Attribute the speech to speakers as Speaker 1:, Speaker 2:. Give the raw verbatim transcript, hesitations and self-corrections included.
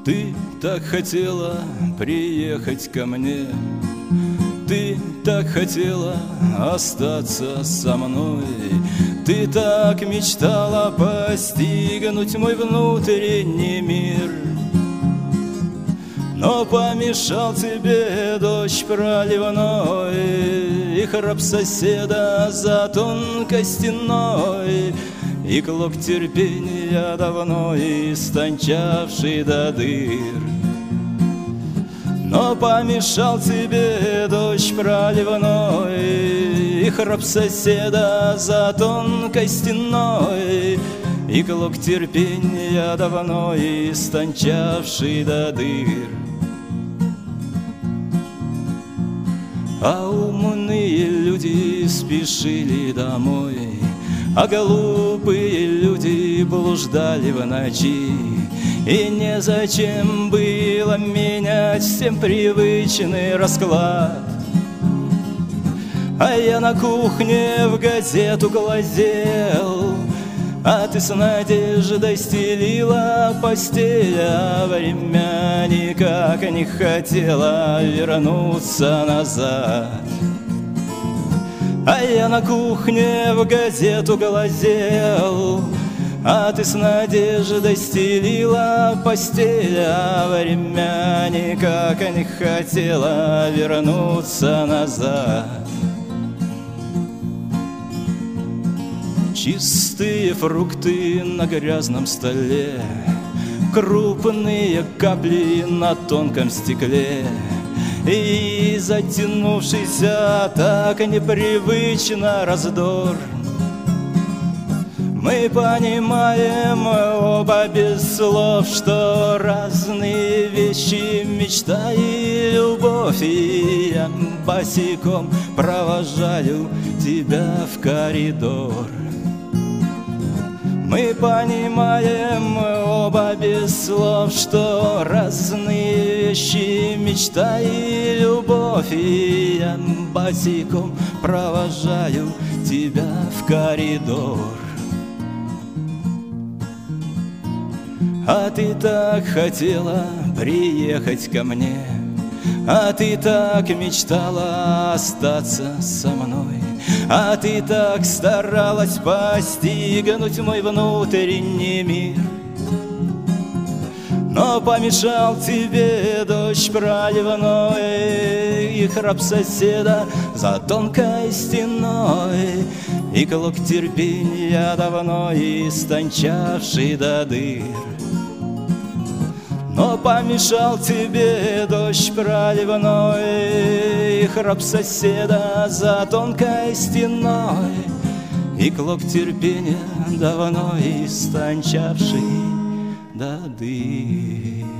Speaker 1: Ты так хотела приехать ко мне, ты так хотела остаться со мной, ты так мечтала постигнуть мой внутренний мир. Но помешал тебе дождь проливной, и храп соседа за тонкой стеной, и клок терпения давно истончавший до дыр. Но помешал тебе дождь проливной, и храп соседа за тонкой стеной, и клок терпения давно истончавший до дыр. А умные люди спешили домой, а глупые люди блуждали в ночи. И незачем было менять всем привычный расклад. А я на кухне в газету глазел, а ты с надеждой стелила постель, а время никак не хотела вернуться назад. А я на кухне в газету глазел, а ты с надеждой стелила постель, а время никак не хотела вернуться назад. Чистые фрукты на грязном столе, крупные капли на тонком стекле, и затянувшийся так непривычно раздор. Мы понимаем оба без слов, что разные вещи, мечта и любовь, и я босиком провожаю тебя в коридор. Мы понимаем оба без слов, что разные вещи, мечта и любовь, и я босиком провожаю тебя в коридор. А ты так хотела приехать ко мне, а ты так мечтала остаться со мной, а ты так старалась постигнуть мой внутренний мир. Но помешал тебе дождь проливной, и храп соседа за тонкой стеной, и клок терпения давно истончавший до дыр. Но помешал тебе дождь проливной, и храп соседа за тонкой стеной, и клок терпения давно истончавший до дыр.